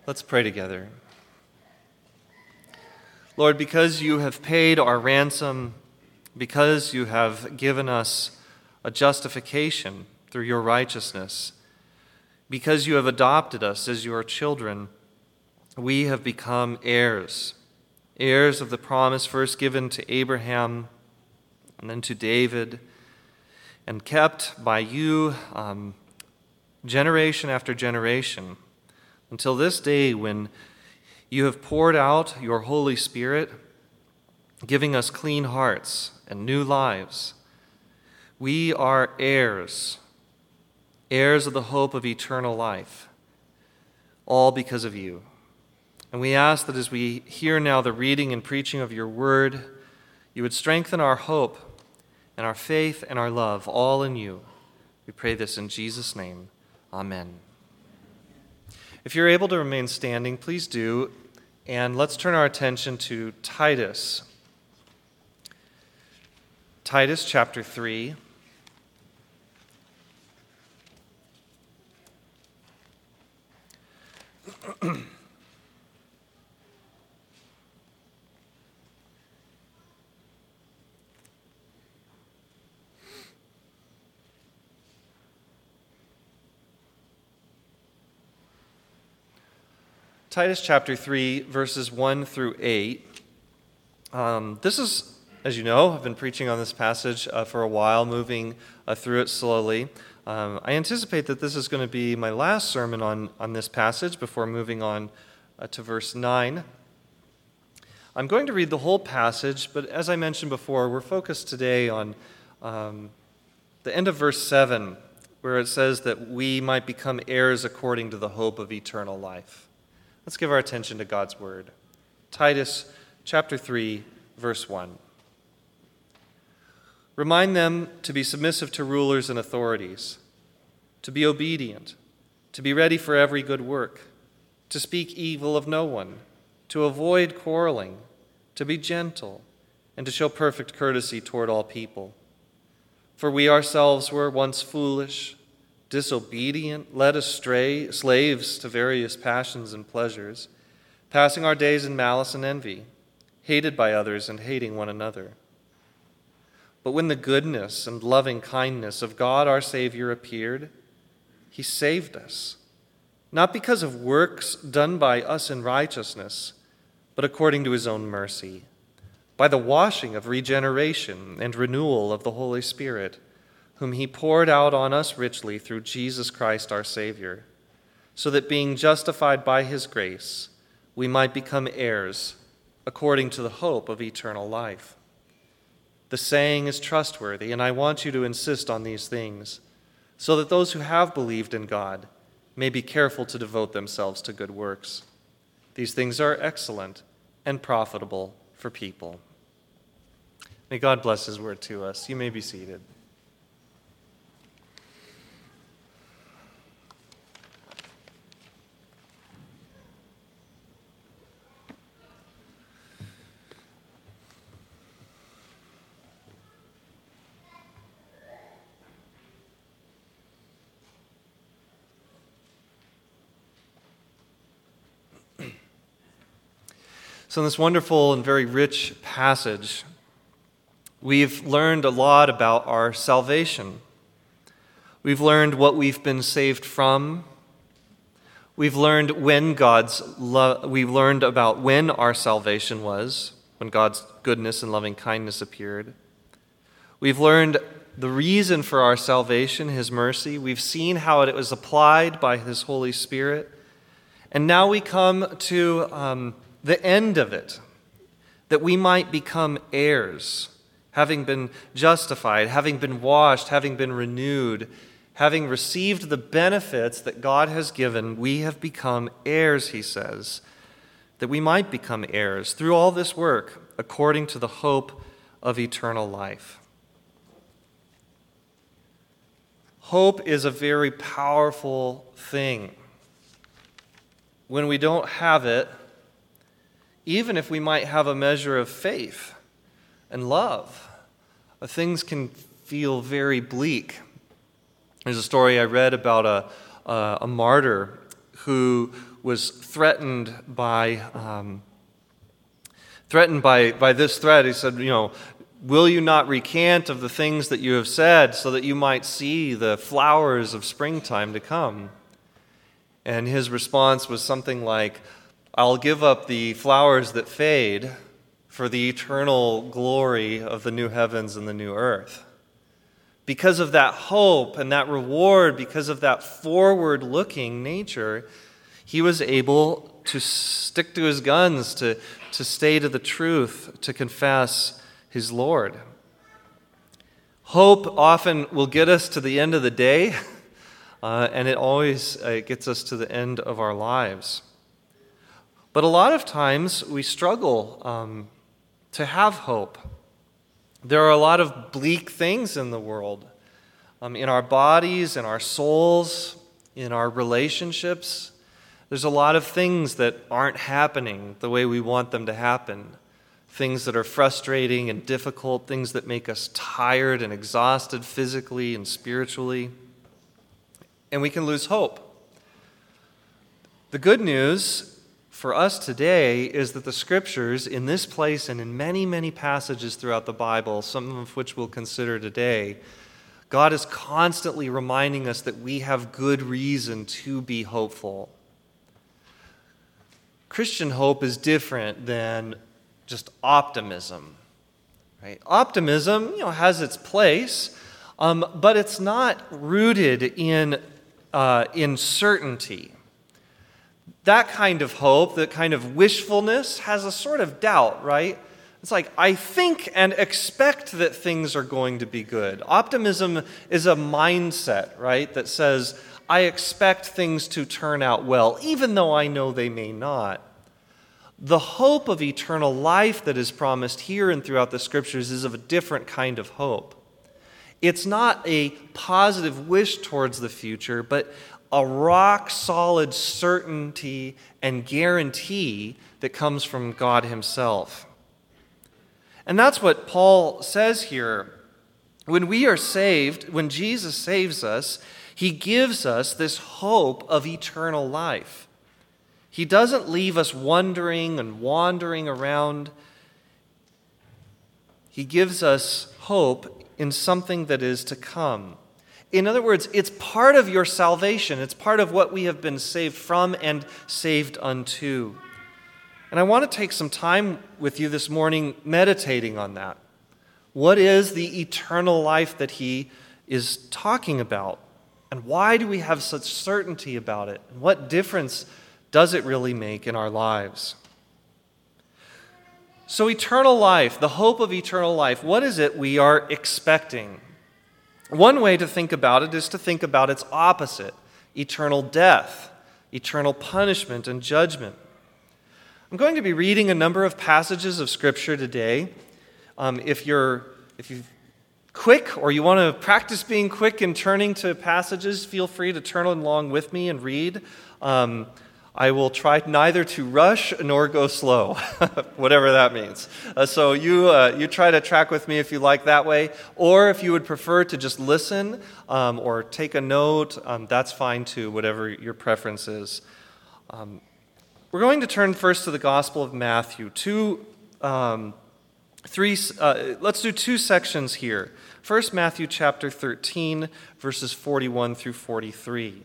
Let's pray together. Lord, because you have paid our ransom, because you have given us a justification through your righteousness, because you have adopted us as your children, we have become heirs, heirs of the promise first given to Abraham and then to David, and kept by you generation after generation, until this day when you have poured out your Holy Spirit, giving us clean hearts and new lives. We are heirs, heirs of the hope of eternal life, all because of you. And we ask that as we hear now the reading and preaching of your word, you would strengthen our hope and our faith and our love, all in you. We pray this in Jesus' name. Amen. If you're able to remain standing, please do, and let's turn our attention to Titus. Titus chapter 3. Titus chapter 3, verses 1 through 8. This is, as you know, I've been preaching on this passage for a while, moving through it slowly. I anticipate that this is going to be my last sermon on this passage before moving on to verse 9. I'm going to read the whole passage, but as I mentioned before, we're focused today on the end of verse 7, where it says that we might become heirs according to the hope of eternal life. Let's give our attention to God's word. Titus chapter 3, verse 1. Remind them to be submissive to rulers and authorities, to be obedient, to be ready for every good work, to speak evil of no one, to avoid quarreling, to be gentle, and to show perfect courtesy toward all people. For we ourselves were once foolish, disobedient, led astray, slaves to various passions and pleasures, passing our days in malice and envy, hated by others and hating one another. But when the goodness and loving kindness of God our Savior appeared, he saved us, not because of works done by us in righteousness, but according to his own mercy, by the washing of regeneration and renewal of the Holy Spirit, whom he poured out on us richly through Jesus Christ our Savior, so that being justified by his grace, we might become heirs according to the hope of eternal life. The saying is trustworthy, and I want you to insist on these things, so that those who have believed in God may be careful to devote themselves to good works. These things are excellent and profitable for people. May God bless his word to us. You may be seated. So in this wonderful and very rich passage, we've learned a lot about our salvation. We've learned what we've been saved from. We've learned we've learned about when our salvation was, when God's goodness and loving kindness appeared. We've learned the reason for our salvation, his mercy. We've seen how it was applied by his Holy Spirit. And now we come to the end of it, that we might become heirs, having been justified, having been washed, having been renewed, having received the benefits that God has given. We have become heirs, he says, that we might become heirs through all this work according to the hope of eternal life. Hope is a very powerful thing. When we don't have it, even if we might have a measure of faith and love, things can feel very bleak. There's a story I read about a martyr who was threatened by this threat. He said, will you not recant of the things that you have said so that you might see the flowers of springtime to come? And his response was something like, I'll give up the flowers that fade for the eternal glory of the new heavens and the new earth. Because of that hope and that reward, because of that forward-looking nature, he was able to stick to his guns, to stay to the truth, to confess his Lord. Hope often will get us to the end of the day, and it always gets us to the end of our lives. But a lot of times we struggle to have hope. There are a lot of bleak things in the world, in our bodies, in our souls, in our relationships. There's a lot of things that aren't happening the way we want them to happen. Things that are frustrating and difficult, things that make us tired and exhausted physically and spiritually. And we can lose hope. The good news for us today is that the Scriptures in this place and in many, many passages throughout the Bible, some of which we'll consider today, God is constantly reminding us that we have good reason to be hopeful. Christian hope is different than just optimism. Right? Optimism, has its place, but it's not rooted in certainty. That kind of hope, that kind of wishfulness, has a sort of doubt, right? It's like, I think and expect that things are going to be good. Optimism is a mindset, right, that says, I expect things to turn out well, even though I know they may not. The hope of eternal life that is promised here and throughout the Scriptures is of a different kind of hope. It's not a positive wish towards the future, but a rock-solid certainty and guarantee that comes from God Himself. And that's what Paul says here. When we are saved, when Jesus saves us, He gives us this hope of eternal life. He doesn't leave us wondering and wandering around. He gives us hope in something that is to come. In other words, it's part of your salvation. It's part of what we have been saved from and saved unto. And I want to take some time with you this morning meditating on that. What is the eternal life that he is talking about? And why do we have such certainty about it? And what difference does it really make in our lives? So eternal life, the hope of eternal life, what is it we are expecting? One way to think about it is to think about its opposite, eternal death, eternal punishment and judgment. I'm going to be reading a number of passages of Scripture today. If you're quick or you want to practice being quick in turning to passages, feel free to turn along with me and read. I will try neither to rush nor go slow, whatever that means. So you try to track with me if you like that way, or if you would prefer to just listen or take a note, that's fine too, whatever your preference is. We're going to turn first to the Gospel of Matthew. Let's do two sections here. First, Matthew chapter 13, verses 41 through 43.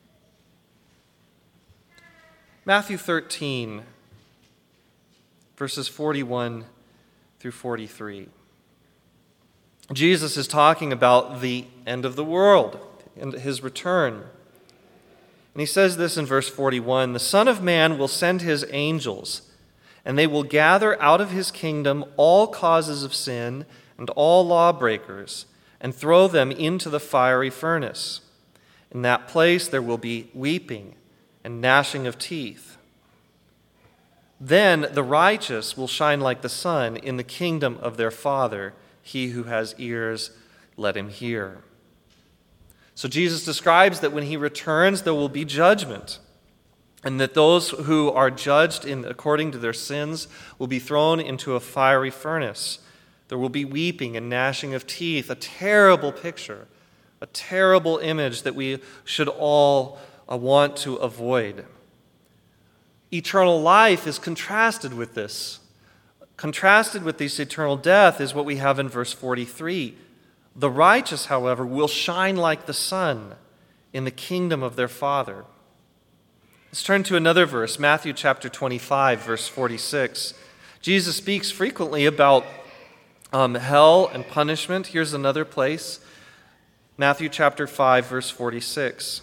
Matthew 13, verses 41 through 43. Jesus is talking about the end of the world and his return. And he says this in verse 41, "The Son of Man will send his angels, and they will gather out of his kingdom all causes of sin and all lawbreakers, and throw them into the fiery furnace. In that place there will be weeping and gnashing of teeth. Then the righteous will shine like the sun in the kingdom of their Father. He who has ears, let him hear." So Jesus describes that when he returns, there will be judgment, and that those who are judged according to their sins will be thrown into a fiery furnace. There will be weeping and gnashing of teeth, a terrible picture, a terrible image that we should all want to avoid. Eternal life is contrasted with this. Contrasted with this eternal death is what we have in verse 43. The righteous, however, will shine like the sun in the kingdom of their Father. Let's turn to another verse, Matthew chapter 25, verse 46. Jesus speaks frequently about hell and punishment. Here's another place, Matthew chapter 5, verse 46.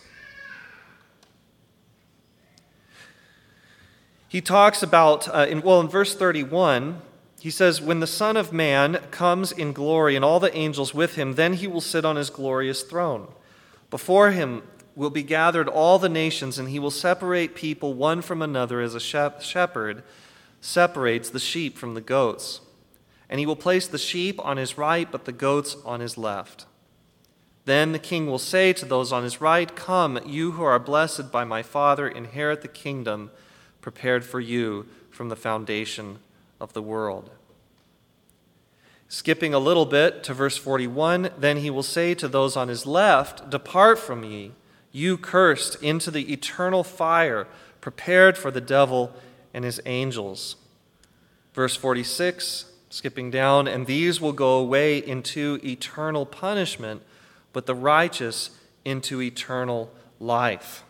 He talks about, in verse 31, he says, "When the Son of Man comes in glory and all the angels with him, then he will sit on his glorious throne. Before him will be gathered all the nations, and he will separate people one from another as a shepherd separates the sheep from the goats. And he will place the sheep on his right, but the goats on his left. Then the king will say to those on his right, 'Come, you who are blessed by my Father, inherit the kingdom prepared for you from the foundation of the world.'" Skipping a little bit to verse 41, "Then he will say to those on his left, 'Depart from me, you cursed, into the eternal fire prepared for the devil and his angels.'" Verse 46, skipping down, "And these will go away into eternal punishment, but the righteous into eternal life."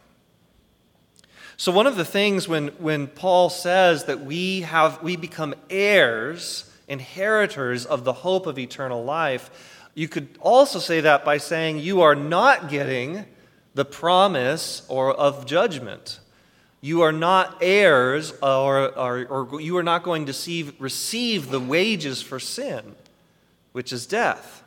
So one of the things when Paul says that we become heirs, inheritors of the hope of eternal life, you could also say that by saying you are not getting the promise of judgment. You are not heirs, or you are not going to receive the wages for sin, which is death.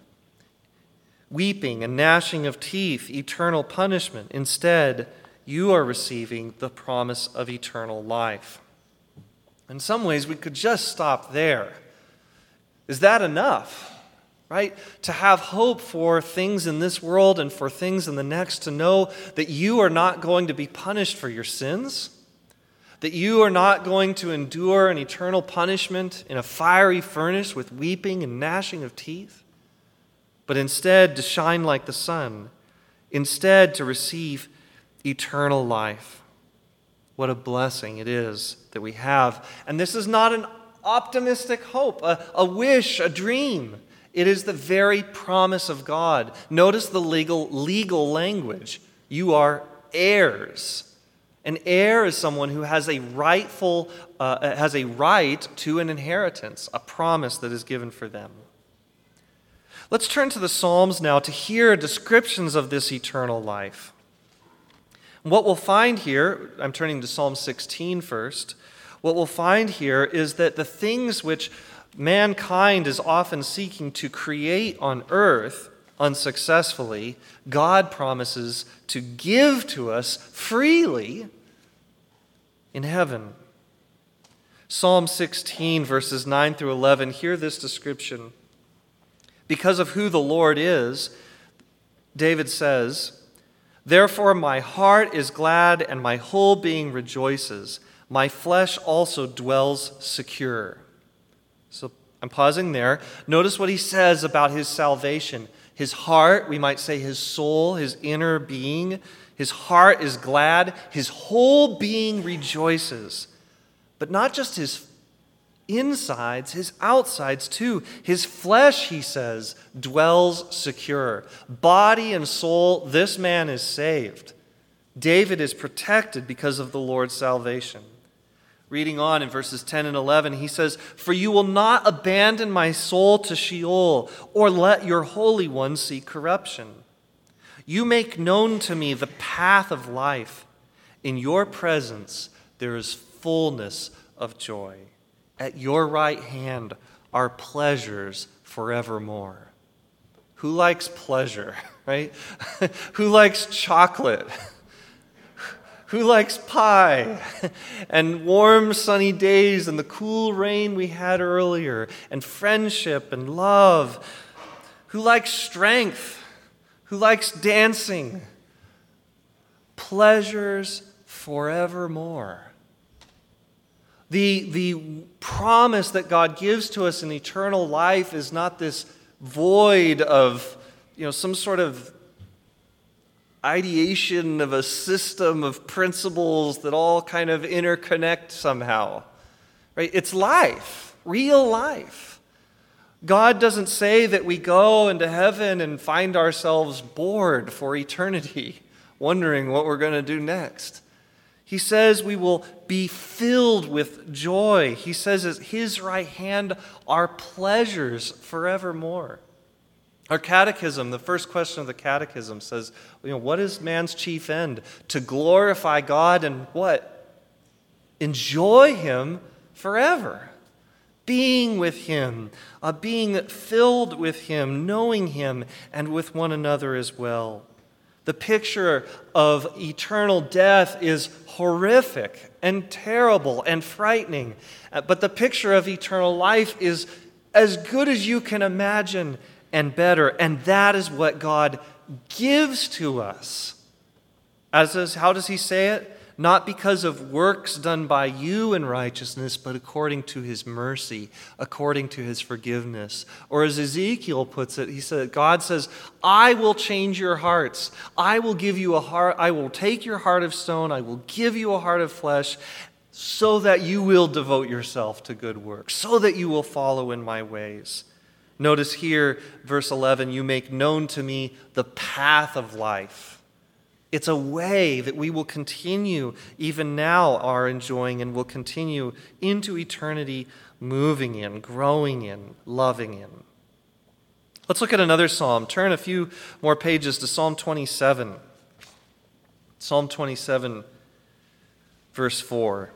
Weeping and gnashing of teeth, eternal punishment. Instead, you are receiving the promise of eternal life. In some ways, we could just stop there. Is that enough? Right? To have hope for things in this world and for things in the next, to know that you are not going to be punished for your sins, that you are not going to endure an eternal punishment in a fiery furnace with weeping and gnashing of teeth, but instead to shine like the sun, instead to receive eternal life. What a blessing it is that we have. And this is not an optimistic hope, a wish, a dream. It is the very promise of God. Notice the legal language. You are heirs. An heir is someone who has a right to an inheritance, a promise that is given for them. Let's turn to the Psalms now to hear descriptions of this eternal life. What we'll find here, I'm turning to Psalm 16 first. What we'll find here is that the things which mankind is often seeking to create on earth unsuccessfully, God promises to give to us freely in heaven. Psalm 16, verses 9 through 11, hear this description. Because of who the Lord is, David says, "Therefore my heart is glad and my whole being rejoices. My flesh also dwells secure." So I'm pausing there. Notice what he says about his salvation. His heart, we might say his soul, his inner being, his heart is glad. His whole being rejoices. But not just his insides, his outsides too. His flesh, he says, dwells secure. Body and soul, this man is saved. David is protected because of the Lord's salvation. Reading on in verses 10 and 11, he says, "For you will not abandon my soul to Sheol, or let your Holy One see corruption. You make known to me the path of life. In your presence there is fullness of joy. At your right hand are pleasures forevermore." Who likes pleasure, right? Who likes chocolate? Who likes pie and warm sunny days and the cool rain we had earlier and friendship and love? Who likes strength? Who likes dancing? Pleasures forevermore. The promise that God gives to us in eternal life is not this void of, some sort of ideation of a system of principles that all kind of interconnect somehow. Right? It's life, real life. God doesn't say that we go into heaven and find ourselves bored for eternity, wondering what we're going to do next. He says we will be filled with joy. He says at his right hand are pleasures forevermore. Our catechism, the first question of the catechism says, what is man's chief end? To glorify God and what? Enjoy him forever. Being with him, being filled with him, knowing him, and with one another as well. The picture of eternal death is horrific and terrible and frightening. But the picture of eternal life is as good as you can imagine and better. And that is what God gives to us. How does he say it? Not because of works done by you in righteousness, but according to his mercy, according to his forgiveness. Or as Ezekiel puts it, God says, I will change your hearts. I will give you a heart. I will take your heart of stone. I will give you a heart of flesh so that you will devote yourself to good works, so that you will follow in my ways. Notice here, verse 11, you make known to me the path of life. It's a way that we will continue, even now are enjoying, and will continue into eternity, moving in, growing in, loving in. Let's look at another psalm. Turn a few more pages to Psalm 27. Psalm 27, verse 4.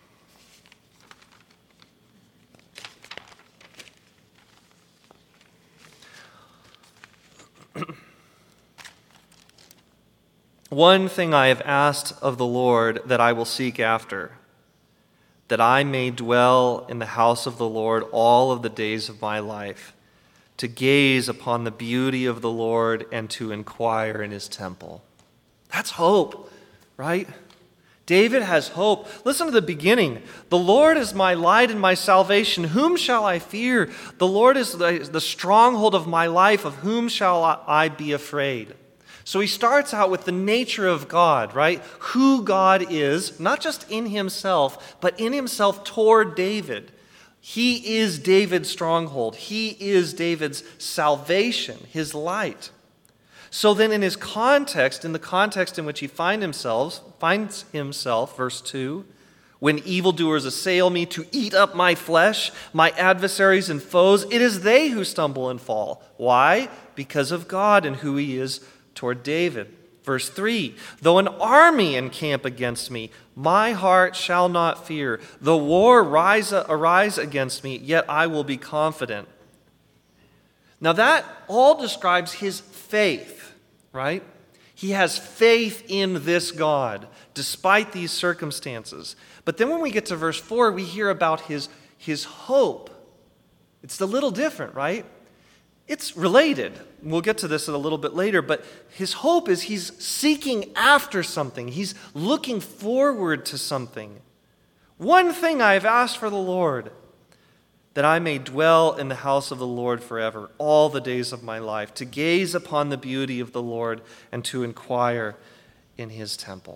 One thing I have asked of the Lord that I will seek after, that I may dwell in the house of the Lord all of the days of my life, to gaze upon the beauty of the Lord and to inquire in his temple. That's hope, right? David has hope. Listen to the beginning. The Lord is my light and my salvation. Whom shall I fear? The Lord is the stronghold of my life. Of whom shall I be afraid? So he starts out with the nature of God, right? Who God is, not just in himself, but in himself toward David. He is David's stronghold. He is David's salvation, his light. So then in the context in which he finds himself, verse 2, when evildoers assail me to eat up my flesh, my adversaries and foes, it is they who stumble and fall. Why? Because of God and who he is toward David. Verse 3, though an army encamp against me, my heart shall not fear. Though war arise against me, yet I will be confident. Now that all describes his faith, right? He has faith in this God, despite these circumstances. But then when we get to verse 4, we hear about his hope. It's a little different, right? It's related. We'll get to this a little bit later, but his hope is he's seeking after something. He's looking forward to something. One thing I have asked for the Lord, that I may dwell in the house of the Lord forever, all the days of my life, to gaze upon the beauty of the Lord and to inquire in his temple.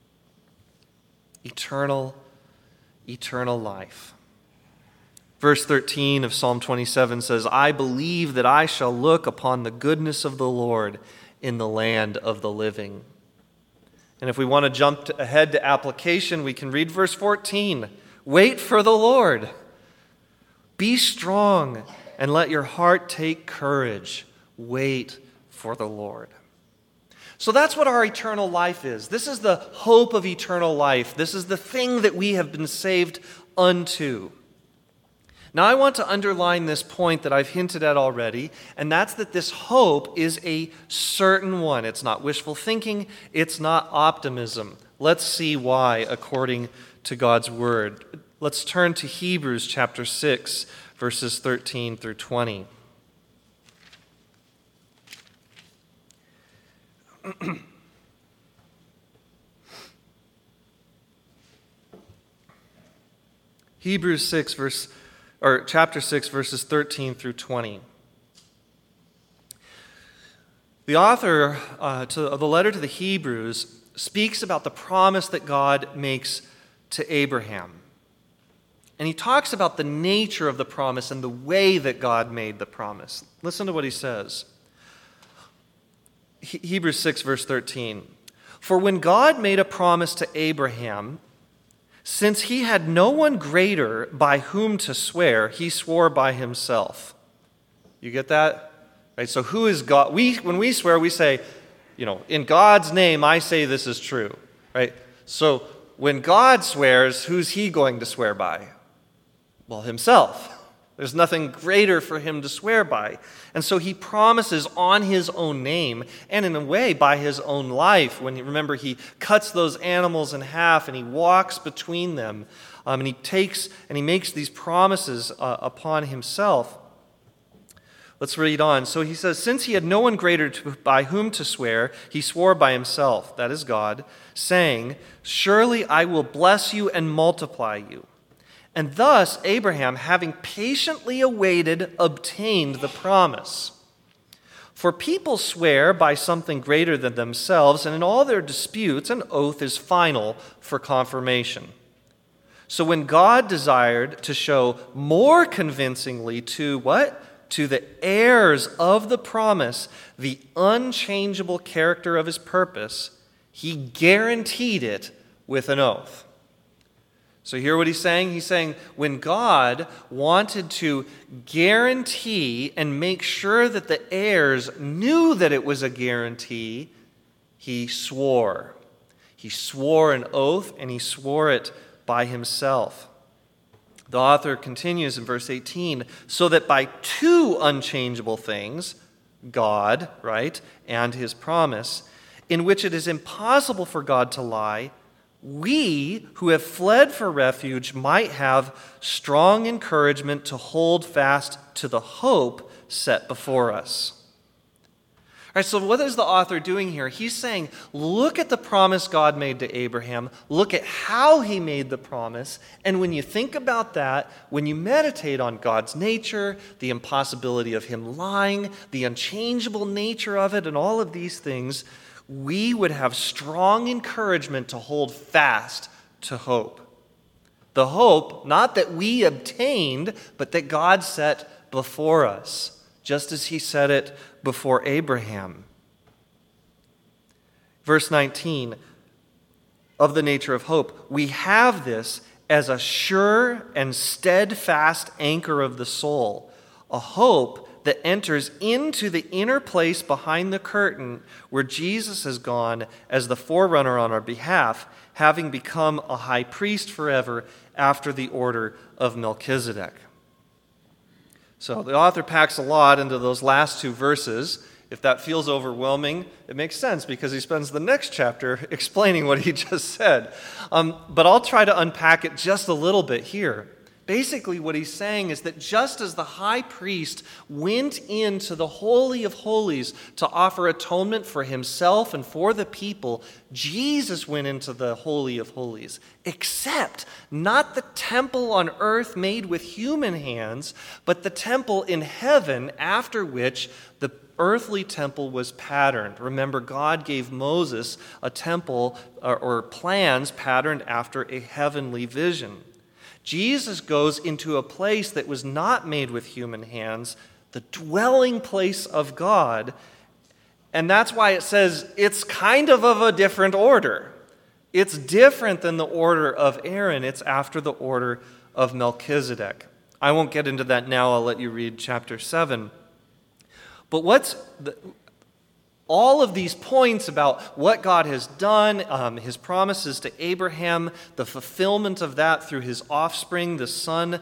Eternal life. Verse 13 of Psalm 27 says, I believe that I shall look upon the goodness of the Lord in the land of the living. And if we want to jump ahead to application, we can read verse 14. Wait for the Lord. Be strong and let your heart take courage. Wait for the Lord. So that's what our eternal life is. This is the hope of eternal life. This is the thing that we have been saved unto. Now, I want to underline this point that I've hinted at already, and that's that this hope is a certain one. It's not wishful thinking. It's not optimism. Let's see why, according to God's word. Let's turn to Hebrews chapter 6, verses 13 through 20. Hebrews chapter 6, verses 13 through 20. The author of the letter to the Hebrews speaks about the promise that God makes to Abraham. And he talks about the nature of the promise and the way that God made the promise. Listen to what he says. Hebrews 6, verse 13. For when God made a promise to Abraham, since he had no one greater by whom to swear, he swore by himself. You get that? Right? So who is God? When we swear, we say, in God's name, I say this is true. Right? So when God swears, who's he going to swear by? Well, himself. There's nothing greater for him to swear by. And so he promises on his own name and in a way by his own life. Remember, he cuts those animals in half and he walks between them. And he makes these promises upon himself. Let's read on. So he says, since he had no one greater by whom to swear, he swore by himself, that is God, saying, surely I will bless you and multiply you. And thus Abraham, having patiently awaited, obtained the promise. For people swear by something greater than themselves, and in all their disputes, an oath is final for confirmation. So when God desired to show more convincingly to what? To the heirs of the promise, the unchangeable character of his purpose, he guaranteed it with an oath. So hear what he's saying? He's saying when God wanted to guarantee and make sure that the heirs knew that it was a guarantee, he swore. He swore an oath and he swore it by himself. The author continues in verse 18, so that by two unchangeable things, God, right, and his promise, in which it is impossible for God to lie, we who have fled for refuge might have strong encouragement to hold fast to the hope set before us. All right, so what is the author doing here? He's saying, look at the promise God made to Abraham, look at how he made the promise, and when you think about that, when you meditate on God's nature, the impossibility of him lying, the unchangeable nature of it, and all of these things, we would have strong encouragement to hold fast to hope. The hope, not that we obtained, but that God set before us, just as he set it before Abraham. Verse 19, of the nature of hope, we have this as a sure and steadfast anchor of the soul, a hope that enters into the inner place behind the curtain where Jesus has gone as the forerunner on our behalf, having become a high priest forever after the order of Melchizedek. So the author packs a lot into those last two verses. If that feels overwhelming, it makes sense because he spends the next chapter explaining what he just said. But I'll try to unpack it just a little bit here. Basically, what he's saying is that just as the high priest went into the Holy of Holies to offer atonement for himself and for the people, Jesus went into the Holy of Holies, except not the temple on earth made with human hands, but the temple in heaven after which the earthly temple was patterned. Remember, God gave Moses a temple or plans patterned after a heavenly vision. Jesus goes into a place that was not made with human hands, the dwelling place of God, and that's why it says it's kind of a different order. It's different than the order of Aaron. It's after the order of Melchizedek. I won't get into that now. I'll let you read chapter 7. But all of these points about what God has done, his promises to Abraham, the fulfillment of that through his offspring, his son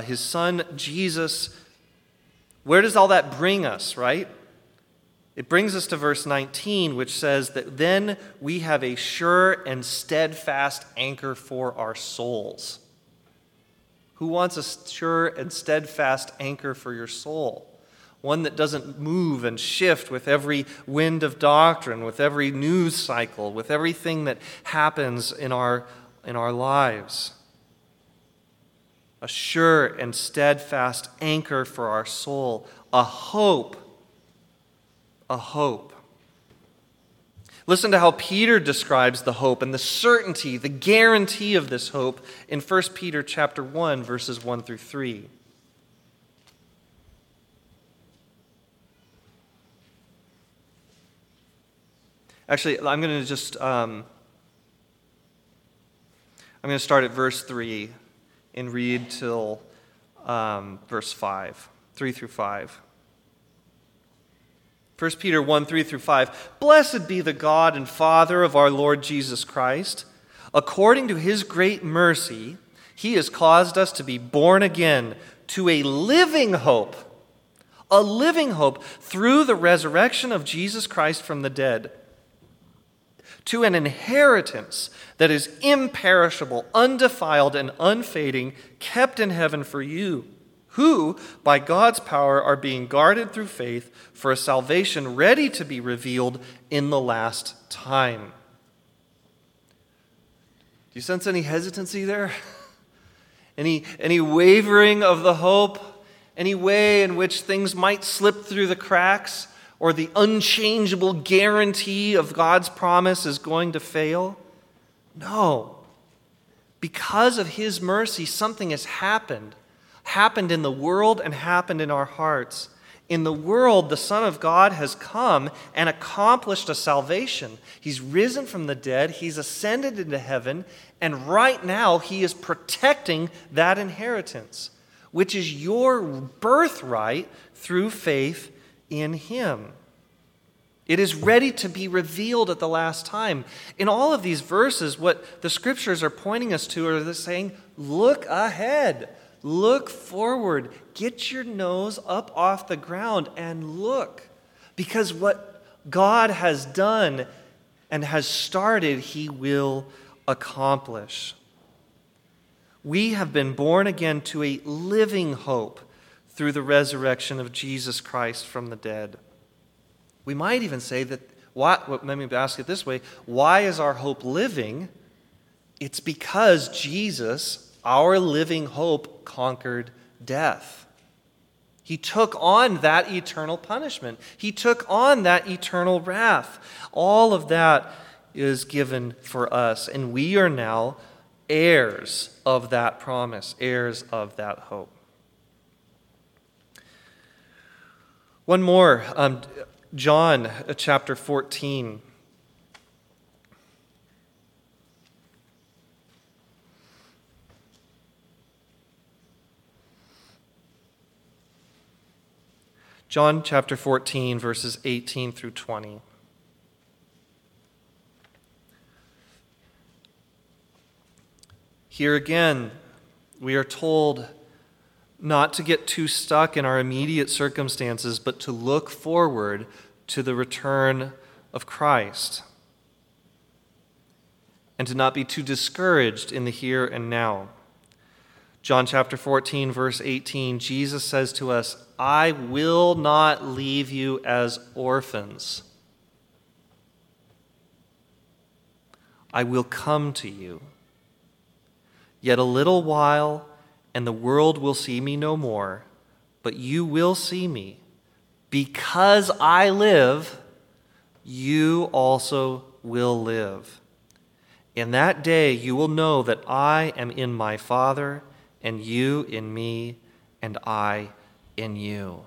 Jesus, where does all that bring us, right? It brings us to verse 19, which says that then we have a sure and steadfast anchor for our souls. Who wants a sure and steadfast anchor for your soul? One that doesn't move and shift with every wind of doctrine, with every news cycle, with everything that happens in our lives. A sure and steadfast anchor for our soul, a hope. A hope. Listen to how Peter describes the hope and the certainty, the guarantee of this hope in 1 Peter chapter 1, verses 1 through 3. Actually, I'm going to start at verse 3 and read till verse 5, 3 through 5. 1 Peter 1, 3 through 5. Blessed be the God and Father of our Lord Jesus Christ. According to his great mercy, he has caused us to be born again to a living hope through the resurrection of Jesus Christ from the dead, to an inheritance that is imperishable, undefiled, and unfading, kept in heaven for you, who, by God's power, are being guarded through faith for a salvation ready to be revealed in the last time. Do you sense any hesitancy there? Any wavering of the hope? Any way in which things might slip through the cracks? Or the unchangeable guarantee of God's promise is going to fail? No. Because of his mercy, something has happened in the world and happened in our hearts. In the world, the Son of God has come and accomplished a salvation. He's risen from the dead, he's ascended into heaven, and right now he is protecting that inheritance, which is your birthright through faith in him. It is ready to be revealed at the last time. In all of these verses, what the scriptures are pointing us to are saying, look ahead, look forward, get your nose up off the ground and look. Because what God has done and has started, he will accomplish. We have been born again to a living hope through the resurrection of Jesus Christ from the dead. We might even say that, let me ask it this way, why is our hope living? It's because Jesus, our living hope, conquered death. He took on that eternal punishment. He took on that eternal wrath. All of that is given for us, and we are now heirs of that promise, heirs of that hope. One more, John chapter 14. John chapter 14, verses 18 through 20. Here again, we are told not to get too stuck in our immediate circumstances, but to look forward to the return of Christ, and to not be too discouraged in the here and now. John chapter 14, verse 18, Jesus says to us, I will not leave you as orphans. I will come to you. Yet a little while, and the world will see me no more, but you will see me. Because I live, you also will live. In that day you will know that I am in my Father, and you in me, and I in you.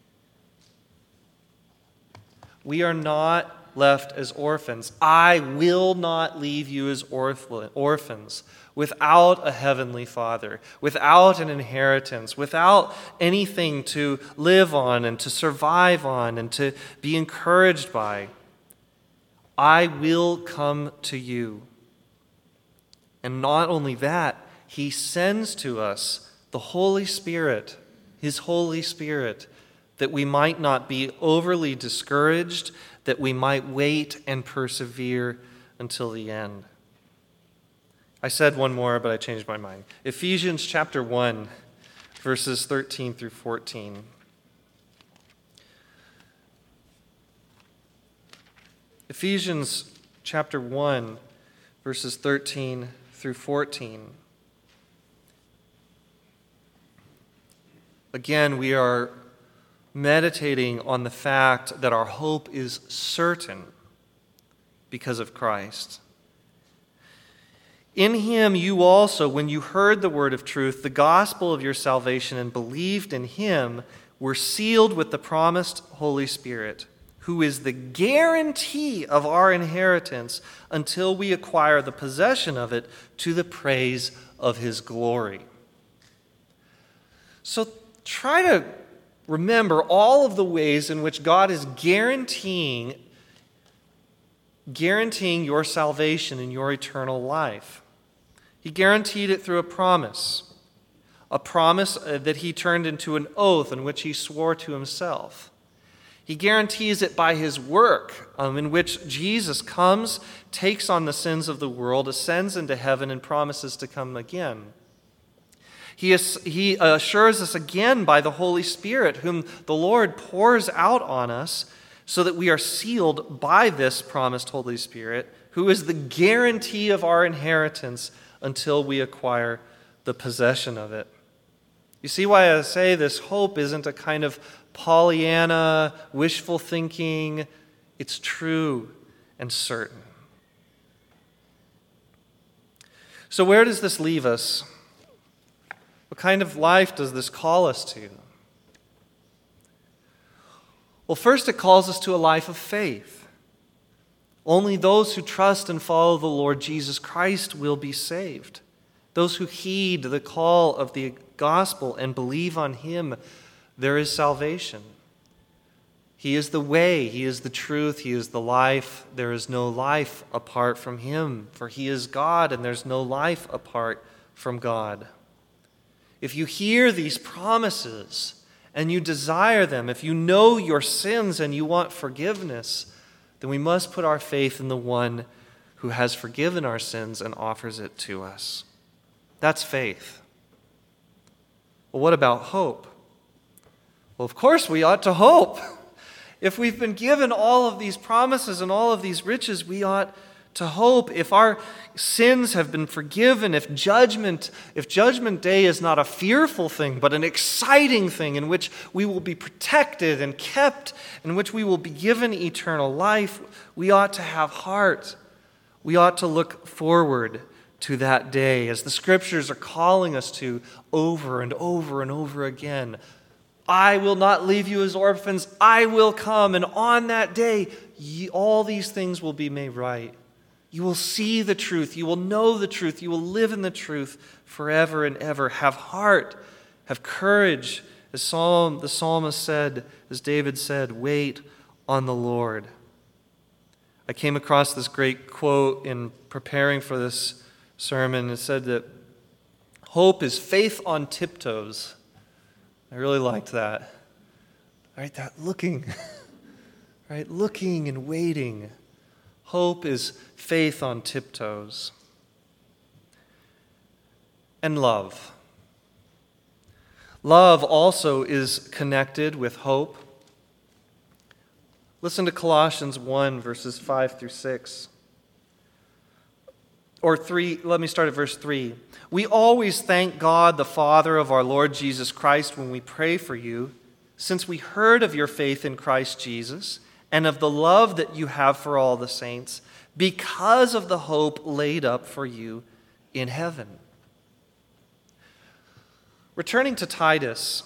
We are not left as orphans. I will not leave you as orphans, without a heavenly Father, without an inheritance, without anything to live on and to survive on and to be encouraged by. I will come to you. And not only that, he sends to us the Holy Spirit, his Holy Spirit, that we might not be overly discouraged, that we might wait and persevere until the end. I said one more, but I changed my mind. Ephesians chapter 1, verses 13 through 14. Ephesians chapter 1, verses 13 through 14. Again, we are meditating on the fact that our hope is certain because of Christ. In him you also, when you heard the word of truth, the gospel of your salvation, and believed in him, were sealed with the promised Holy Spirit, who is the guarantee of our inheritance until we acquire the possession of it to the praise of his glory. So try to remember all of the ways in which God is guaranteeing your salvation and your eternal life. He guaranteed it through a promise that he turned into an oath in which he swore to himself. He guarantees it by his work, in which Jesus comes, takes on the sins of the world, ascends into heaven, and promises to come again. He assures us again by the Holy Spirit, whom the Lord pours out on us, so that we are sealed by this promised Holy Spirit, who is the guarantee of our inheritance until we acquire the possession of it. You see why I say this hope isn't a kind of Pollyanna, wishful thinking. It's true and certain. So where does this leave us? What kind of life does this call us to? Well, first it calls us to a life of faith. Only those who trust and follow the Lord Jesus Christ will be saved. Those who heed the call of the gospel and believe on him, there is salvation. He is the way, he is the truth, he is the life. There is no life apart from him, for he is God, and there's no life apart from God. If you hear these promises and you desire them, if you know your sins and you want forgiveness, then we must put our faith in the one who has forgiven our sins and offers it to us. That's faith. Well, what about hope? Well, of course we ought to hope. If we've been given all of these promises and all of these riches, we ought to hope. If our sins have been forgiven, if judgment day is not a fearful thing, but an exciting thing in which we will be protected and kept, in which we will be given eternal life, we ought to have heart. We ought to look forward to that day, as the scriptures are calling us to over and over and over again. I will not leave you as orphans. I will come, and on that day, all these things will be made right. You will see the truth. You will know the truth. You will live in the truth forever and ever. Have heart. Have courage. As the psalmist said, as David said, wait on the Lord. I came across this great quote in preparing for this sermon. It said that hope is faith on tiptoes. I really liked that. Right, that looking. Right, looking and waiting. Hope is faith on tiptoes. And love. Love also is connected with hope. Listen to Colossians 1, verses 5 through 6. Or 3, let me start at verse 3. We always thank God, the Father of our Lord Jesus Christ, when we pray for you, since we heard of your faith in Christ Jesus and of the love that you have for all the saints, because of the hope laid up for you in heaven. Returning to Titus,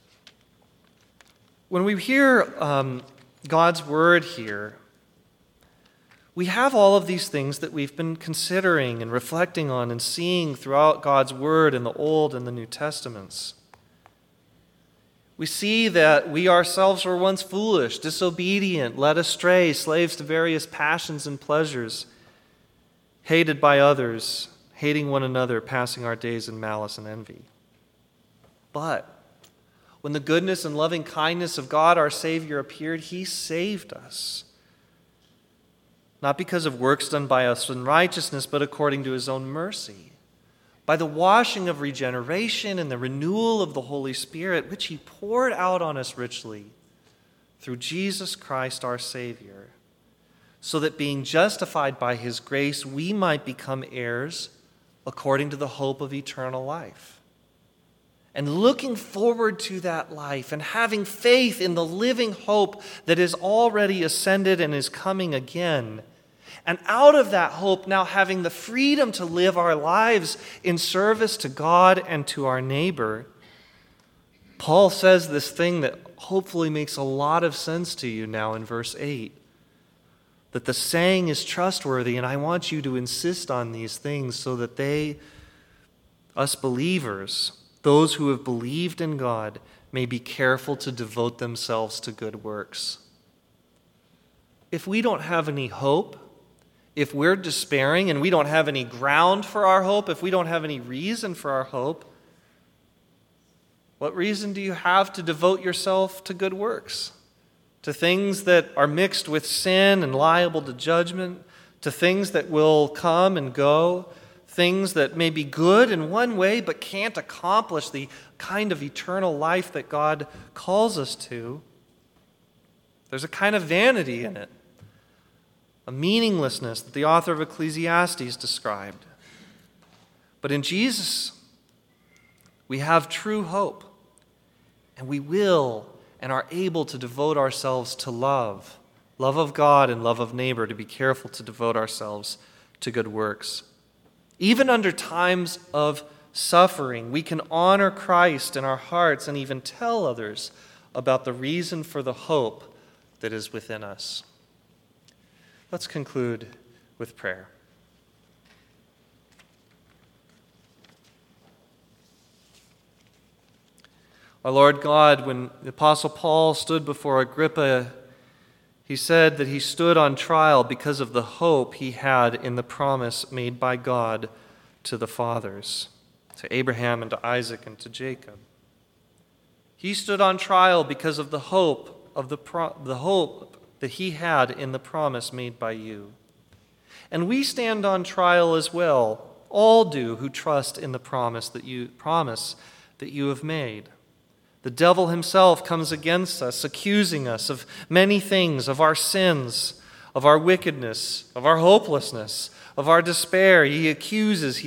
when we hear God's word here, we have all of these things that we've been considering and reflecting on and seeing throughout God's word in the Old and the New Testaments. We see that we ourselves were once foolish, disobedient, led astray, slaves to various passions and pleasures, hated by others, hating one another, passing our days in malice and envy. But when the goodness and loving kindness of God our Savior appeared, he saved us. Not because of works done by us in righteousness, but according to his own mercy, by the washing of regeneration and the renewal of the Holy Spirit, which he poured out on us richly through Jesus Christ our Savior, so that being justified by his grace, we might become heirs according to the hope of eternal life. And looking forward to that life and having faith in the living hope that is already ascended and is coming again, And out of that hope, now having the freedom to live our lives in service to God and to our neighbor, Paul says this thing that hopefully makes a lot of sense to you now in verse 8. That the saying is trustworthy, and I want you to insist on these things so that us believers, those who have believed in God, may be careful to devote themselves to good works. If we don't have any hope, if we're despairing and we don't have any ground for our hope, if we don't have any reason for our hope, what reason do you have to devote yourself to good works? To things that are mixed with sin and liable to judgment, to things that will come and go, things that may be good in one way but can't accomplish the kind of eternal life that God calls us to. There's a kind of vanity in it, a meaninglessness that the author of Ecclesiastes described. But in Jesus, we have true hope, and we will and are able to devote ourselves to love of God and love of neighbor, to be careful to devote ourselves to good works. Even under times of suffering, we can honor Christ in our hearts and even tell others about the reason for the hope that is within us. Let's conclude with prayer. Our Lord God, when the Apostle Paul stood before Agrippa, he said that he stood on trial because of the hope he had in the promise made by God to the fathers, to Abraham and to Isaac and to Jacob. He stood on trial because of the hope that he had in the promise made by you. And we stand on trial as well. All do who trust in the promise that you have made. The devil himself comes against us, accusing us of many things, of our sins, of our wickedness, of our hopelessness, of our despair. He accuses.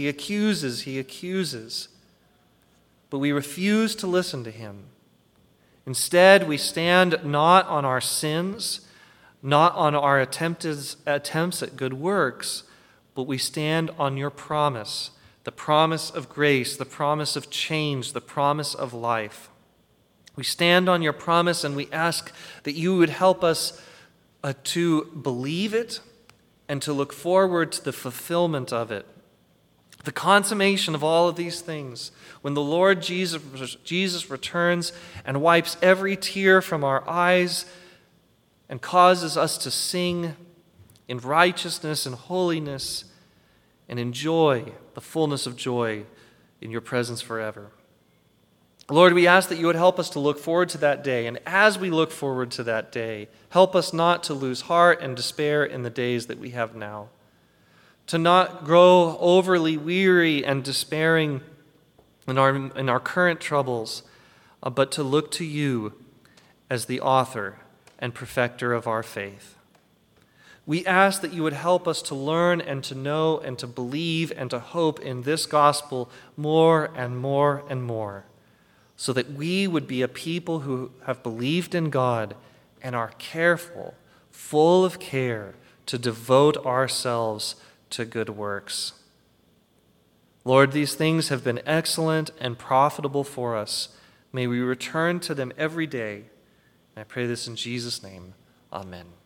But we refuse to listen to him. Instead, we stand not on our sins, not on our attempts at good works, but we stand on your promise, the promise of grace, the promise of change, the promise of life. We stand on your promise and we ask that you would help us to believe it and to look forward to the fulfillment of it. The consummation of all of these things, when the Lord Jesus returns and wipes every tear from our eyes and causes us to sing in righteousness and holiness and enjoy the fullness of joy in your presence forever. Lord, we ask that you would help us to look forward to that day. And as we look forward to that day, help us not to lose heart and despair in the days that we have now. To not grow overly weary and despairing in our current troubles, but to look to you as the author and perfecter of our faith. We ask that you would help us to learn and to know and to believe and to hope in this gospel more and more and more, so that we would be a people who have believed in God and are careful, full of care, to devote ourselves to good works. Lord, these things have been excellent and profitable for us. May we return to them every day. And I pray this in Jesus' name. Amen.